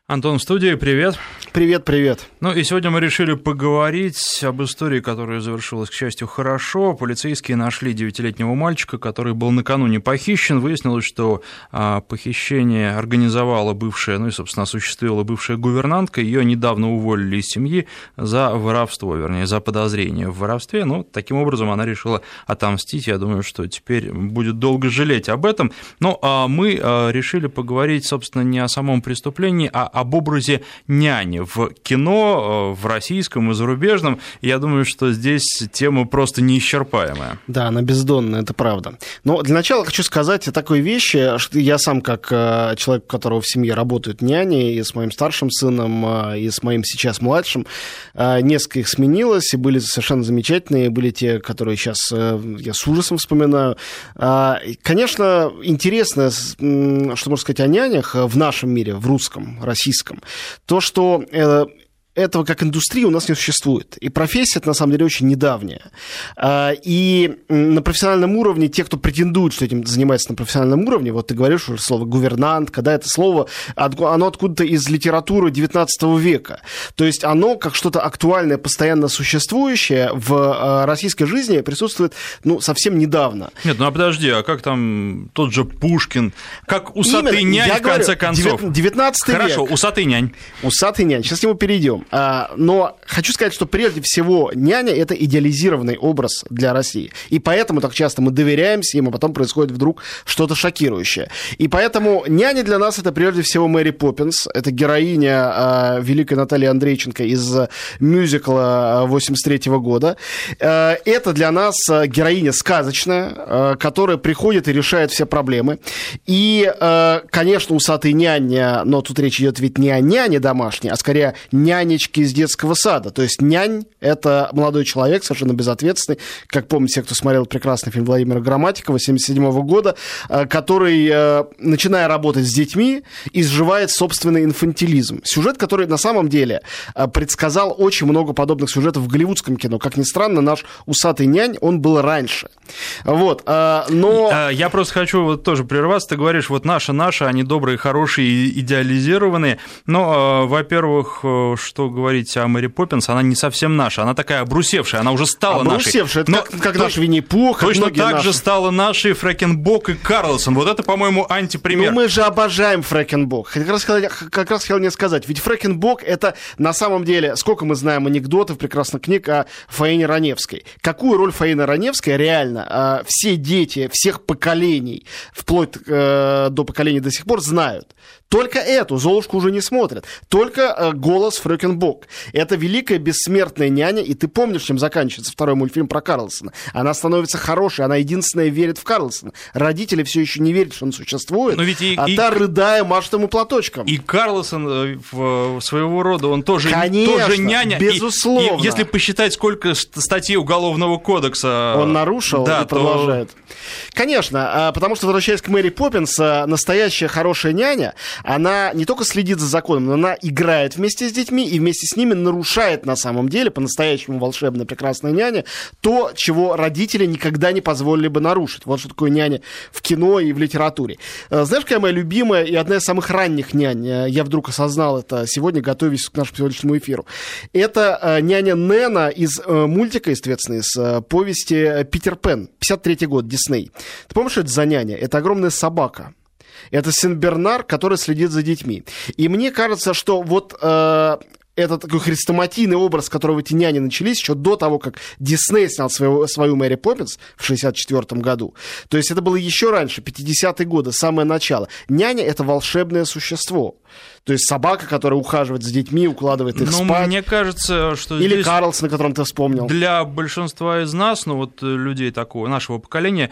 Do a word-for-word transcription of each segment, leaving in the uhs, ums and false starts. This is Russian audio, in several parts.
Антон в студии, привет. Привет, привет. Ну и сегодня мы решили поговорить об истории, которая завершилась, к счастью, хорошо. Полицейские нашли девятилетнего мальчика, который был накануне похищен. Выяснилось, что а, похищение организовала бывшая, ну и, собственно, осуществила бывшая гувернантка. Ее недавно уволили из семьи за воровство, вернее, за подозрение в воровстве. Ну, таким образом она решила отомстить. Я думаю, что теперь будет долго жалеть об этом. Но а, мы а, решили поговорить, собственно, не о самом преступлении, а об образе няни в кино, в российском и зарубежном. Я думаю, что здесь тема просто неисчерпаемая. Да, она бездонная, это правда. Но для начала хочу сказать о такой вещи, что я сам, как человек, у которого в семье работают няни, и с моим старшим сыном, и с моим сейчас младшим, несколько их сменилось, и были совершенно замечательные, были те, которые сейчас я с ужасом вспоминаю. Конечно, интересно, что можно сказать о нянях в нашем мире, в русском, российском, то, что э, этого как индустрии у нас не существует. И профессия, это на самом деле очень недавняя. И на профессиональном уровне, те, кто претендует, что этим занимается на профессиональном уровне, вот ты говоришь уже слово «гувернантка», да, это слово, оно откуда-то из литературы девятнадцатого века. То есть оно, как что-то актуальное, постоянно существующее, в российской жизни присутствует, ну, совсем недавно. Нет, ну а подожди, а как там тот же Пушкин, как усатый Именно, нянь, в конце говорю, концов? девятнадцатый век. Хорошо, усатый нянь. Усатый нянь, сейчас к нему перейдем. Но хочу сказать, что прежде всего няня — это идеализированный образ для России. И поэтому так часто мы доверяемся им, а потом происходит вдруг что-то шокирующее. И поэтому няня для нас — это прежде всего Мэри Поппинс. Это героиня великой Натальи Андрейченко из мюзикла восемьдесят третьего года. Это для нас героиня сказочная, которая приходит и решает все проблемы. И, конечно, усатый няня, но тут речь идет ведь не о няне домашней, а скорее няне из детского сада. То есть нянь — это молодой человек, совершенно безответственный, как помните, кто смотрел прекрасный фильм Владимира Грамматикова семьдесят седьмого года, который, начиная работать с детьми, изживает собственный инфантилизм. Сюжет, который на самом деле предсказал очень много подобных сюжетов в голливудском кино. Как ни странно, наш усатый нянь, он был раньше. Вот. Но... Я просто хочу вот тоже прерваться. Ты говоришь, вот наши-наши, они добрые, хорошие, идеализированные. Но, во-первых, что говорить о Мэри Поппинс, она не совсем наша, она такая обрусевшая, она уже стала обрусевшая, нашей. это как, как наш Винни-Пух. Точно так наши. же стала нашей Фрэкенбок и Карлсон. Вот это, по-моему, антипример. Ну, мы же обожаем Фрэкенбок. Как раз, как раз хотел мне сказать, ведь Фрэкенбок — это на самом деле, сколько мы знаем анекдотов, прекрасных книг о Фаине Раневской. Какую роль Фаина Раневская реально все дети всех поколений, вплоть до поколения до сих пор, знают. Только эту Золушку уже не смотрят. Только голос Фрэкенбок. Это великая бессмертная няня, и ты помнишь, чем заканчивается второй мультфильм про Карлсона. Она становится хорошей, она единственная верит в Карлсона. Родители все еще не верят, что он существует, и, а и, та, рыдая, машет ему платочком. И Карлсон в, своего рода, он тоже, Конечно, тоже няня. Безусловно. И, и, если посчитать, сколько статей Уголовного кодекса он нарушил, да, и то... продолжает. Конечно, потому что, возвращаясь к Мэри Поппинс, настоящая хорошая няня, она не только следит за законом, но она играет вместе с детьми и вместе с ними нарушает на самом деле, по-настоящему волшебная прекрасная няня, то, чего родители никогда не позволили бы нарушить. Вот что такое няня в кино и в литературе. Знаешь, какая моя любимая и одна из самых ранних нянь, я вдруг осознал это сегодня, готовясь к нашему сегодняшнему эфиру. Это няня Нэна из мультика, естественно, из повести «Питер Пен», пятьдесят третий год, Дисней. Ты помнишь, что это за няня? Это огромная собака. Это Сен-Бернар, который следит за детьми. И мне кажется, что вот э, этот такой хрестоматийный образ, с которого эти няни начались еще до того, как Дисней снял свою, свою Мэри Поппинс в шестьдесят четвёртом году. То есть это было еще раньше, пятидесятые годы, самое начало. Няня — это волшебное существо. То есть собака, которая ухаживает за детьми, укладывает их ну, спать. Мне кажется, что Или здесь Карлсон, о котором ты вспомнил. Для большинства из нас, ну вот людей такого, нашего поколения,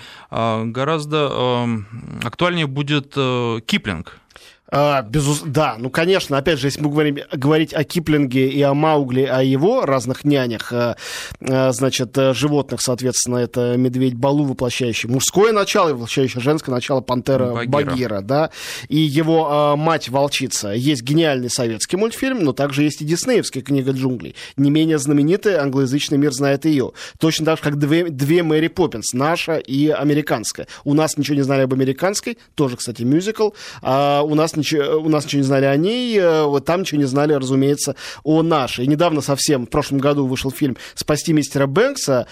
гораздо актуальнее будет Киплинг. А, безус... Да, ну, конечно, опять же, если мы говорим говорить о Киплинге и о Маугли, о его разных нянях, а, а, значит, животных, соответственно, это медведь Балу, воплощающий мужское начало, и воплощающий женское начало пантера Багира, Багира, да, и его а, мать-волчица. Есть гениальный советский мультфильм, но также есть и диснеевская «Книга джунглей». Не менее знаменитый англоязычный мир знает ее. Точно так же, как две, две Мэри Поппинс, наша и американская. У нас ничего не знали об американской, тоже, кстати, мюзикл, а у нас ничего ничего, у нас ничего не знали о ней, вот там ничего не знали, разумеется, о нашей. И недавно совсем, в прошлом году вышел фильм «Спасти мистера Бэнкса»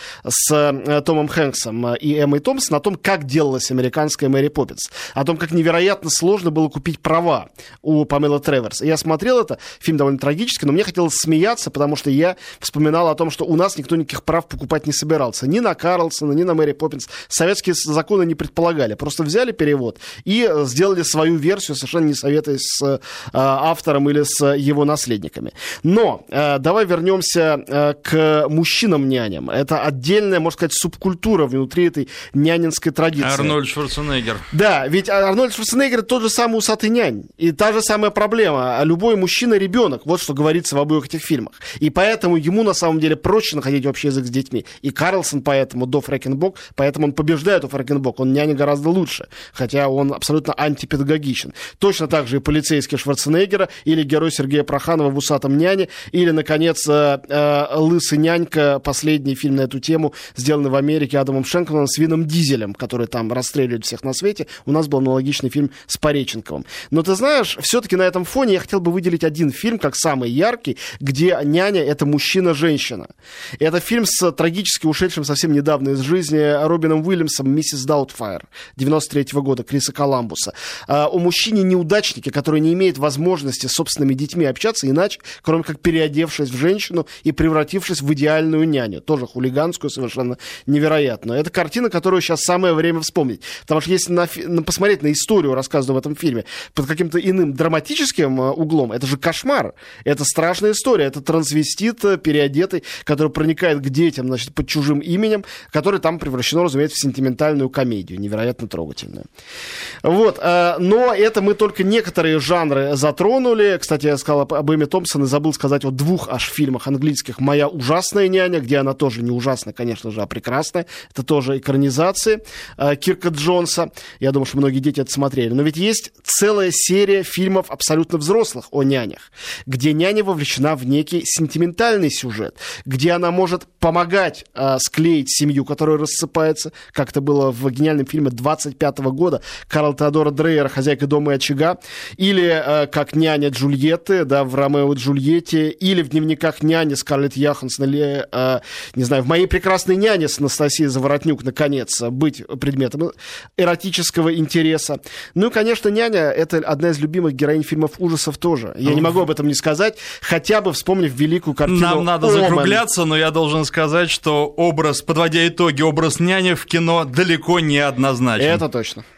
с Томом Хэнксом и Эммой Томпсон о том, как делалась американская Мэри Поппинс, о том, как невероятно сложно было купить права у Памелы Треворс. И я смотрел это, фильм довольно трагический, но мне хотелось смеяться, потому что я вспоминал о том, что у нас никто никаких прав покупать не собирался. Ни на Карлсона, ни на Мэри Поппинс. Советские законы не предполагали. Просто взяли перевод и сделали свою версию, совершенно не советуясь с э, автором или с его наследниками. Но э, давай вернемся э, к мужчинам-няням. Это отдельная, можно сказать, субкультура внутри этой нянинской традиции. Арнольд Шварценеггер. Да, ведь Арнольд Шварценеггер тот же самый усатый нянь. И та же самая проблема. Любой мужчина — ребенок. Вот что говорится в обоих этих фильмах. И поэтому ему на самом деле проще находить общий язык с детьми. И Карлсон поэтому до Фрэкенбок, поэтому он побеждает у Фрэкенбок. Он няня гораздо лучше. Хотя он абсолютно антипедагогичен. Точно так же и полицейский Шварценеггера, или герой Сергея Проханова в «Усатом няне», или, наконец, э, э, «Лысый нянька», последний фильм на эту тему, сделанный в Америке Адамом Шенкманом с Вином Дизелем, который там расстреливает всех на свете. У нас был аналогичный фильм с Пореченковым. Но ты знаешь, все-таки на этом фоне я хотел бы выделить один фильм как самый яркий, где няня — это мужчина-женщина. Это фильм с трагически ушедшим совсем недавно из жизни Робином Уильямсом «Миссис Даутфайр» девяносто третьего года Криса Коламбуса. О мужчине-неудачнике, который не имеет возможности с собственными детьми общаться иначе, кроме как переодевшись в женщину и превратившись в идеальную няню. Тоже хулиганскую, совершенно невероятную. Это картина, которую сейчас самое время вспомнить. Потому что если на, на, посмотреть на историю, рассказанную в этом фильме, под каким-то иным драматическим углом, это же кошмар. Это страшная история. Это трансвестит переодетый, который проникает к детям, значит, под чужим именем, который там превращено, разумеется, в сентиментальную комедию. Невероятно трогательную. Вот. Но это мы только некоторые жанры затронули. Кстати, я сказал об Эмме Томпсон и забыл сказать о двух аж фильмах английских «Моя ужасная няня», где она тоже не ужасная, конечно же, а прекрасная. Это тоже экранизации Кирка Джонса. Я думаю, что многие дети это смотрели. Но ведь есть целая серия фильмов абсолютно взрослых о нянях, где няня вовлечена в некий сентиментальный сюжет, где она может помогать э, склеить семью, которая рассыпается, как это было в гениальном фильме двадцать пятого года Карла Теодора Дрейера «Хозяйка дома и очага», или э, как няня Джульетты, да, в «Ромео и Джульетте», или в «Дневниках няни» Скарлетт Йоханссон, или, э, не знаю, в «Моей прекрасной няне» с Анастасией Заворотнюк, наконец, быть предметом эротического интереса. Ну и, конечно, няня — это одна из любимых героинь фильмов ужасов тоже. Я не могу об этом не сказать, хотя бы вспомнив великую картину Нам надо «Омен». закругляться, но я должен сказать, что образ, подводя итоги, образ няни в кино далеко не однозначен. Это точно.